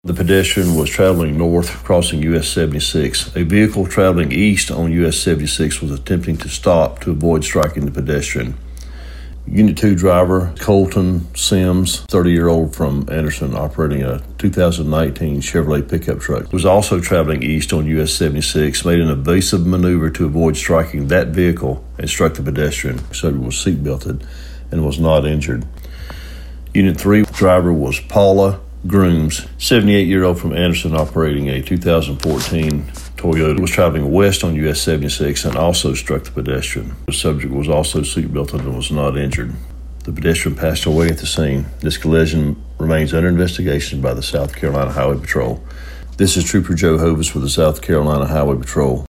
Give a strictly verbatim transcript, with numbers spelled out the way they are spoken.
The pedestrian was traveling north, crossing U S seventy-six. A vehicle traveling east on U S seventy-six was attempting to stop to avoid striking the pedestrian. Unit two driver Colton Sims, thirty-year-old from Anderson, operating a two thousand nineteen Chevrolet pickup truck, was also traveling east on U S seventy-six, made an evasive maneuver to avoid striking that vehicle and struck the pedestrian. The subject was seatbelted and was not injured. Unit three driver was Paula Grooms, seventy-eight-year-old from Anderson, operating a two thousand fourteen Toyota, was traveling west on U S seventy-six and also struck the pedestrian. The subject was also seatbelted and was not injured. The pedestrian passed away at the scene. This collision remains under investigation by the South Carolina Highway Patrol. This is Trooper Joe Hovis with the South Carolina Highway Patrol.